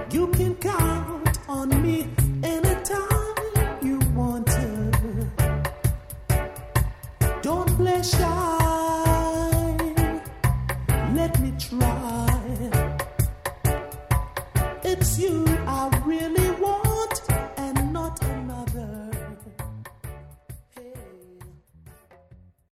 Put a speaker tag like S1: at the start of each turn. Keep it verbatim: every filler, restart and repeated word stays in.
S1: You can count on me anytime you want to. Don't play shy. Let me try. It's you I really